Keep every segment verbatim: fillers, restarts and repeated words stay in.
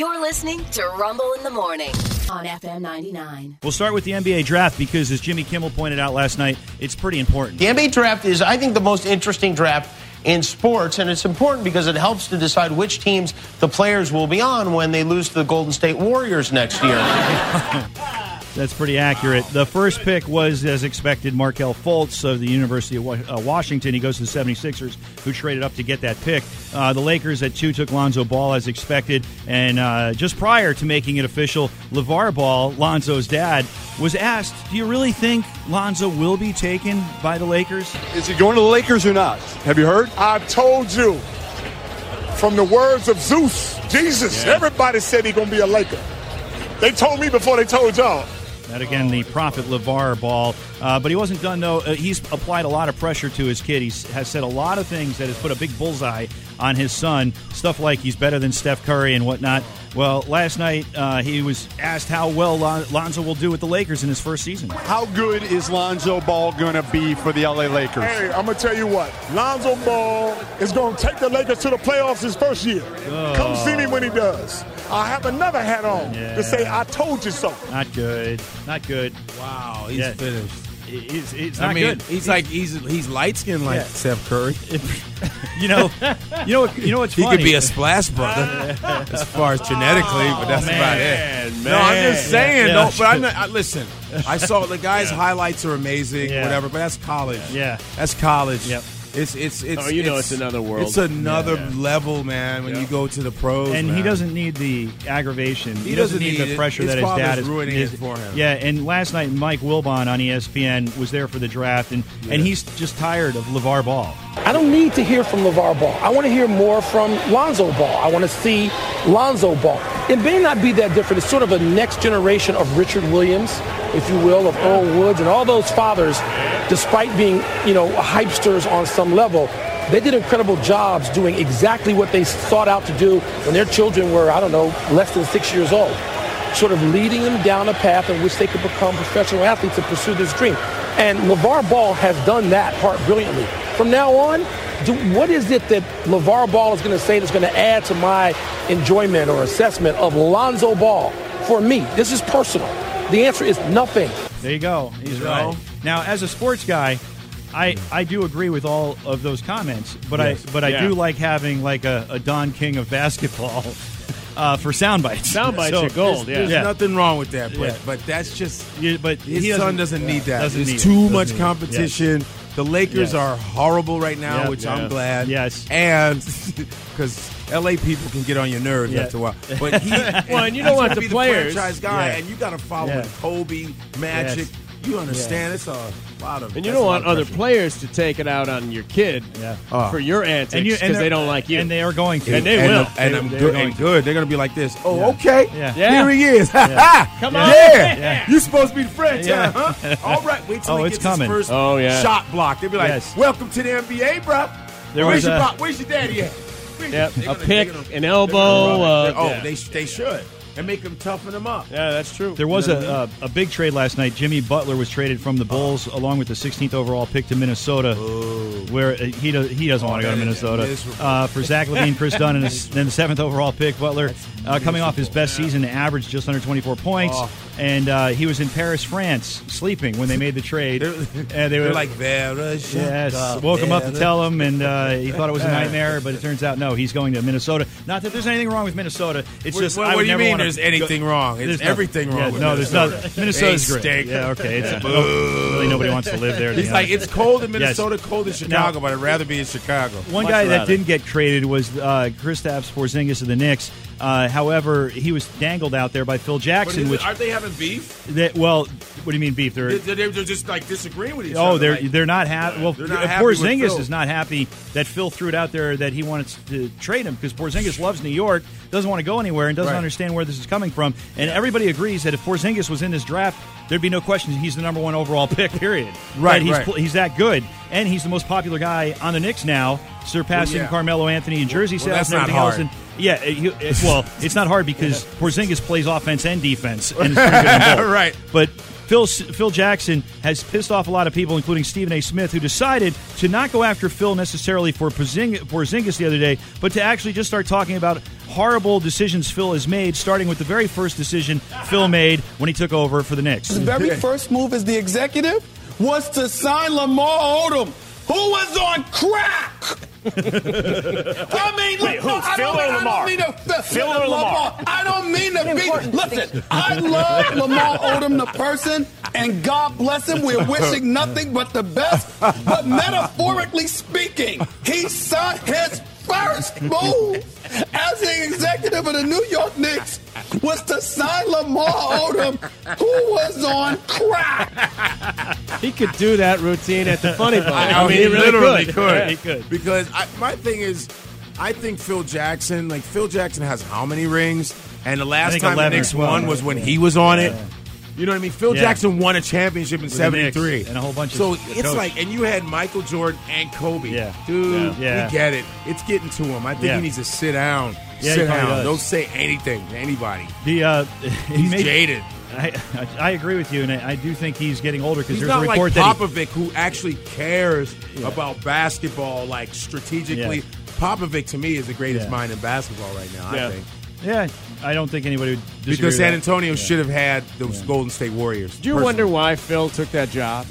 You're listening to Rumble in the Morning on F M ninety-nine. We'll start with the N B A draft because, as Jimmy Kimmel pointed out last night, it's pretty important. The N B A draft is, I think, the most interesting draft in sports, and it's important because it helps to decide which teams the players will be on when they lose to the Golden State Warriors next year. That's pretty accurate. The first pick was, as expected, Markelle Fultz of the University of Washington. He goes to the seventy-sixers, who traded up to get that pick. Uh, the Lakers at two took Lonzo Ball, as expected. And uh, just prior to making it official, LeVar Ball, Lonzo's dad, was asked, do you really think Lonzo will be taken by the Lakers? Is he going to the Lakers or not? Have you heard? I told you, from the words of Zeus, Jesus, yeah. Everybody said he's going to be a Laker. They told me before they told y'all. That, again, the prophet LeVar Ball. Uh, but he wasn't done, though. Uh, he's applied a lot of pressure to his kid. He has said a lot of things that has put a big bullseye on his son. Stuff like he's better than Steph Curry and whatnot. Well, last night uh, he was asked how well Lon- Lonzo will do with the Lakers in his first season. How good is Lonzo Ball going to be for the L A Lakers? Hey, I'm going to tell you what. Lonzo Ball is going to take the Lakers to the playoffs his first year. Oh. Come see me when he does. I have another hat on yeah. to say I told you so. Not good. Not good. Wow, he's yeah. finished. It's, it's not I mean, good. He's like he's he's light skinned like yeah. Steph Curry. you know, you know, what, you know what's he funny? He could be a splash brother as far as genetically, oh, but that's man, about it. Man. No, I'm just saying. Yeah. No, but I'm not, I, listen. I saw the guy's yeah. highlights are amazing, yeah. whatever. But that's college. Yeah, that's college. Yep. It's it's it's. Oh, you it's, know, it's another world. It's another yeah, yeah. level, man. When yeah. you go to the pros, and man. he doesn't need the aggravation. He, he doesn't, doesn't need, need the it. pressure his that his dad is ruining his, it for him. Yeah, and last night Mike Wilbon on E S P N was there for the draft, and yeah. and he's just tired of LeVar Ball. I don't need to hear from LeVar Ball. I want to hear more from Lonzo Ball. I want to see Lonzo Ball. It may not be that different. It's sort of a next generation of Richard Williams, if you will, of Earl Woods, and all those fathers, despite being, you know, hypesters on some level, they did incredible jobs doing exactly what they sought out to do when their children were, I don't know, less than six years old, sort of leading them down a path in which they could become professional athletes and pursue this dream. And LeVar Ball has done that part brilliantly. From now on, do, what is it that LeVar Ball is going to say that's going to add to my enjoyment or assessment of Lonzo Ball for me? This is personal. The answer is nothing. There you go. He's you right. know? Now, as a sports guy, I, I do agree with all of those comments, but yes. I but I yeah. do like having like a, a Don King of basketball uh, for sound bites. Sound bites so, are gold. Yeah, There's yeah. nothing wrong with that, but Yeah. but that's just Yeah, but his he doesn't- son doesn't need that. doesn't There's need too it. much Doesn't need it. competition. The Lakers Yes. are horrible right now, Yep. which Yeah. I'm glad. Yes. and because L A people can get on your nerves Yeah. after a while. But he, Well, and you know he's what, gonna the be players- the franchise guy, Yeah. and you got to follow Yeah. with Kobe, Magic. Yes. You understand? It's a lot of. And you that's don't a lot want of other pressure. players to take it out on your kid Yeah. Oh. for your antics And you- because and they they're- don't like you. And they are going to. And they and, will. And They- I'm they're good. going And to. good. They're going to be like this. Oh, Yeah. okay. Yeah. Yeah. Here he is. Ha Yeah. ha. Come yeah. on. Yeah. You supposed to be the franchise, Yeah. huh? All right. Wait till Oh, he it's gets coming. his first Oh, yeah. shot block. They'll be like, Yes. "Welcome to the N B A, bro. There Where's was your a- pop? Where's your daddy at?" Yep. They're A gonna- pick, they're gonna- an they're elbow. gonna run Uh, it. Oh, yeah. they they should and make them toughen them up. Yeah, that's true. There was You know what I a, a a big trade last night. Jimmy Butler was traded from the Bulls along with the sixteenth overall pick to Minnesota, where uh, he do, he doesn't Oh, want to go to that is Minnesota. miserable. Uh, for Zach LaVine, Chris Dunn, and his- then the seventh overall pick. Butler uh, coming off his best season, averaged just under twenty-four points, Oh. and uh, he was in Paris, France, sleeping when they made the trade. They're, and they were they're like, Vera, shut Yes, up, woke him up to Vera." tell him, and uh, he thought it was a nightmare, but it turns out no, he's going to Minnesota. Not that there's anything wrong with Minnesota. It's What, just what, I what would do you never mean wanna there's anything go- wrong? It's There's everything no, wrong yeah, with no, there's Minnesota. not. Minnesota's They great. stink. Yeah, okay. It's, Boo. really, nobody wants to live there. to He's be like, honest. it's cold in Yes. Minnesota, cold in Chicago, but I'd rather be in Chicago. One Much guy that rather. didn't get traded was uh, Kristaps Porzingis of the Knicks. Uh, however, he was dangled out there by Phil But Jackson. is it- Which, aren't they having beef? that, well, what do you mean beef? They're, They're, they're, they're just like disagreeing with each oh, other. they're like, they're not happy. Well, They're not happy with Porzingis Phil. is not happy that Phil threw it out there that he wanted to trade him because Porzingis loves New York, doesn't want to go anywhere, and doesn't Right. understand where this is coming from. And everybody agrees that if Porzingis was in this draft, there'd be no question he's the number one overall pick. Period. Right, That he's right. pl- he's that good, and he's the most popular guy on the Knicks now, surpassing Well, yeah. Carmelo Anthony and jersey Well, sales that's and not everything hard. else. And Yeah, he, it, well, it's not hard because Porzingis plays offense and defense, and is pretty good in both. Right. But Phil Phil Jackson has pissed off a lot of people, including Stephen A. Smith, who decided to not go after Phil necessarily for Porzingis, Porzingis the other day, but to actually just start talking about horrible decisions Phil has made, starting with the very first decision Phil made when he took over for the Knicks. His very first move as the executive was to sign Lamar Odom, who was on crack. I mean, look, Wait, who? no, I Phil don't, or I Lamar? don't mean to, Phil or Lamar? I don't mean to be. Listen, I love Lamar Odom, the person, and God bless him. We're wishing nothing but the best. But metaphorically speaking, he signed his first move as the executive of the New York Knicks was to sign Lamar Odom, who was on crack. He could do that routine at the Funny Bone. I, I mean, he, he really literally could. could. Yeah, he could. Because I, my thing is, I think Phil Jackson, like Phil Jackson has how many rings? And the last time the Knicks won was when he was on it. You know what I mean? Phil Yeah. Jackson won a championship in seventy-three. And a whole bunch of So coach. it's like, and you had Michael Jordan and Kobe. Yeah. Dude, Yeah. we get it. It's getting to him. I think Yeah. he needs to sit down. Yeah, he sit probably down. does. Don't say anything to anybody. The uh, he He's made, jaded. I, I I agree with you, and I, I do think he's getting older because He's there's a not like report that he, Popovic, who actually cares Yeah. about basketball, like strategically. Yeah. Popovic, to me, is the greatest Yeah. mind in basketball right now, Yeah. I think. yeah, I don't think anybody would disagree Because with San that. Antonio Yeah. should have had those Golden State Warriors. Do you personally. wonder why Phil took that job?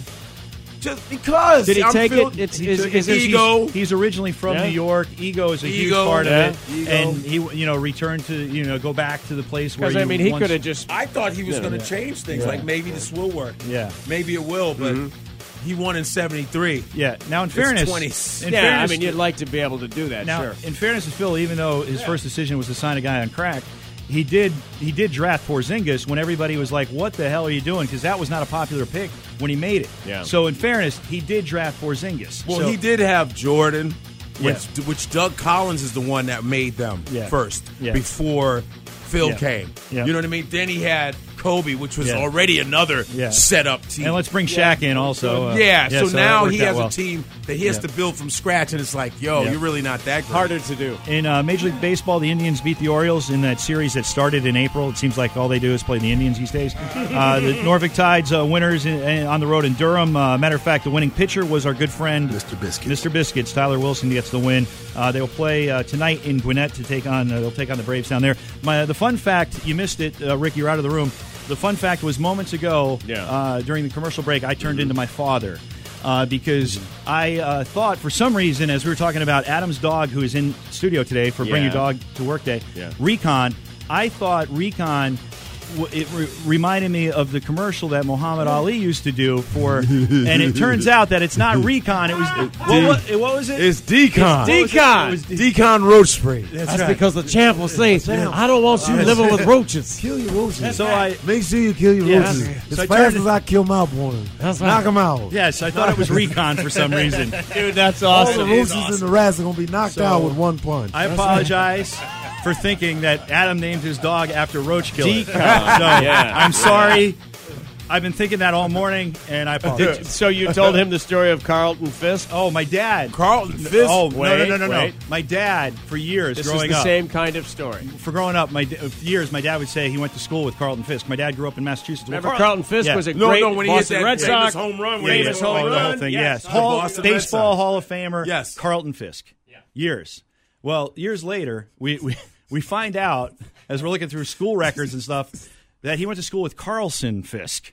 Just because. Did he I'm take feel- it? It's, He is, took is it- it ego. He's, he's originally from Yeah. New York. Ego is a huge Ego. part of Yeah. it, Ego. and he, you know, returned to, you know, go back to the place where. Because I you mean, he once- could have just. I thought he was Yeah. going to change things. Like maybe this will work. Yeah. Maybe it will, but Mm-hmm. he won in seventy-three. Yeah. Now, in fairness, twenties. in Yeah, fairness, I mean, you'd like to be able to do that. now, sure. in fairness to Phil, even though his first decision was to sign a guy on crack, he did he did draft Porzingis when everybody was like, "What the hell are you doing?" Because that was not a popular pick when he made it. Yeah. So, in fairness, he did draft Porzingis. Well, So- he did have Jordan, which, Yeah. which Doug Collins is the one that made them Yeah. first Yeah. before Phil Yeah. came. Yeah. You know what I mean? Then he had Kobe, which was Yeah. already another Yeah. setup team. And let's bring Shaq in also. uh, yeah, so, that now worked he out has well. a team that he has Yeah. to build from scratch, and it's like, yo, Yeah. you're really not that great. Harder to do. In uh, Major League Baseball, the Indians beat the Orioles in that series that started in April. It seems like all they do is play the Indians these days. Uh, the Norfolk Tides uh, winners in, in, on the road in Durham. Uh, matter of fact, the winning pitcher was our good friend Mister Biscuits. Mister Biscuits. Tyler Wilson gets the win. Uh, they will play uh, tonight in Gwinnett to take on. Uh, they'll take on the Braves down there. My the fun fact, you missed it, uh, Rick. You're out of the room. The fun fact was moments ago Yeah. uh, during the commercial break, I turned into my father. Uh, because I uh, thought for some reason, as we were talking about Adam's dog, who is in studio today for Bring Your Yeah. Dog to Work Day, Yeah. Recon, I thought Recon, w- it re- reminded me of the commercial that Muhammad Ali used to do for, and it turns out that it's not Recon. It was what, what, what was it? It's Decon. It's Decon. It was De- Decon Roach Spray. That's, That's right. because the champ will say, I don't want you living with roaches. Kill your roaches. So I, Make sure you kill your Yeah. roaches. So As I fast turned- as I kill my one. That's Knock right. them out. yes, I thought it was Recon for some reason. Dude, that's All awesome. the roaches and the rats are going to be knocked So, out with one punch. I apologize for thinking that Adam named his dog after Roach Killer. Decon. So Yeah. I'm sorry. I've been thinking that all morning, and I Did apologize. you- so you told him the story of Carlton Fisk? Oh, my dad. Carlton Fisk. Oh, no, Wait, no, no, no, no. wait. My dad, for years, This is growing the up, same kind of story. for growing up, my for years, my dad would say he went to school with Carlton Fisk. My dad grew up in Massachusetts. Well, Remember Carlton Fisk Yeah. was a No, great no, when he hit Boston that Red famous Sox home run. Yeah, famous yeah, home the whole run. thing, Yes. yes. The Hall, Boston Red baseball Sox. Hall of Famer, Yes. Carlton Fisk. Years. Well, years later, we, we, we find out, as we're looking through school records and stuff, that he went to school with Carlson Fisk.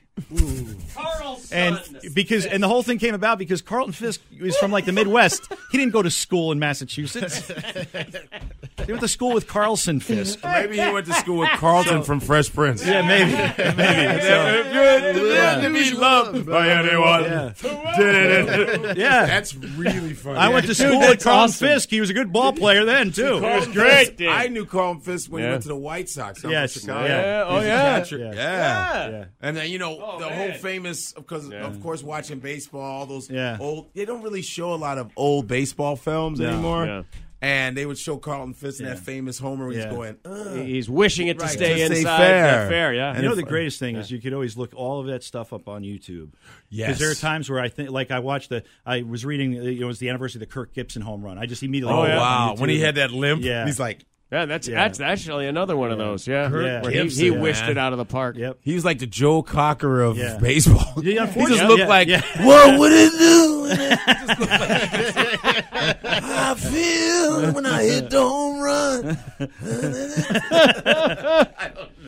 And because and the whole thing came about because Carlton Fisk was from like the Midwest. He didn't go to school in Massachusetts. He went to school with Carlson Fisk. Maybe he went to school with Carlton from Fresh Prince. Yeah, maybe, maybe. So, Good to live to be loved by anyone. yeah. yeah. That's really funny. I went to Dude, school with that's Carlton awesome. Fisk. He was a good ball player then too. Carlton great, Fisk- dude. I knew Carlton Fisk when he Yeah. went to the White Sox. I'm Yes, from Chicago. yeah. Oh, He's a yeah. catcher. Yeah. Yeah. Yeah. And then, you know, Oh, the man. whole famous, because, of course, watching baseball, all those Yeah. old, they don't really show a lot of old baseball films No. anymore. Yeah. And they would show Carlton Fisk in Yeah. that famous homer where Yeah. he's going, Ugh. He's wishing it to Right, stay to stay inside. fair. that fair, yeah. You know if- the greatest thing is you could always look all of that stuff up on YouTube. Yes. Because there are times where I think, like I watched the, I was reading, you know, it was the anniversary of the Kirk Gibson home run. I just immediately. Oh, went on wow. YouTube. When he had that limp, Yeah. he's like, Yeah, that's Yeah. that's actually another one of those. Yeah, Yeah. where he, Gibson, he wished man. it out of the park. Yep. He was like the Joe Cocker of Yeah. baseball. Yeah, he just unfortunately, looked yeah, like, yeah. what would it do? I feel when I hit the home run.